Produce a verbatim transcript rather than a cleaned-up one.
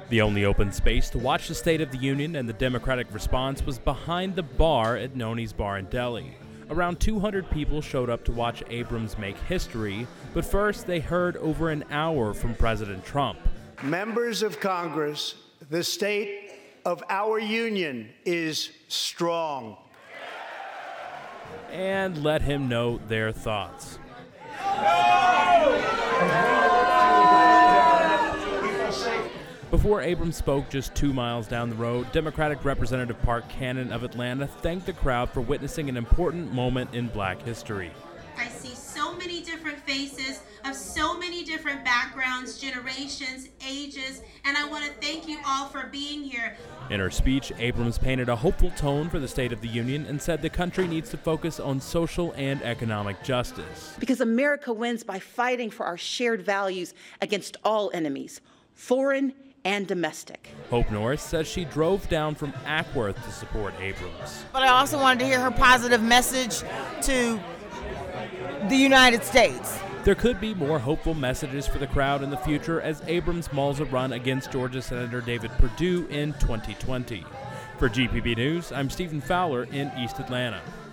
The only open space to watch the State of the Union and the Democratic response was behind the bar at Noni's Bar and Deli. Around two hundred people showed up to watch Abrams make history, but first they heard over an hour from President Trump. Members of Congress, the state of our union is strong. And let him know their thoughts. Before Abrams spoke just two miles down the road, Democratic Representative Park Cannon of Atlanta thanked the crowd for witnessing an important moment in Black history. I see so many different faces of so many different backgrounds, generations, ages, and I want to thank you all for being here. In her speech, Abrams painted a hopeful tone for the State of the Union and said the country needs to focus on social and economic justice. Because America wins by fighting for our shared values against all enemies, foreign and domestic. Hope Norris says she drove down from Ackworth to support Abrams. But I also wanted to hear her positive message to the United States. There could be more hopeful messages for the crowd in the future as Abrams mauls a run against Georgia Senator David Perdue in twenty twenty. For G P B News, I'm Stephen Fowler in East Atlanta.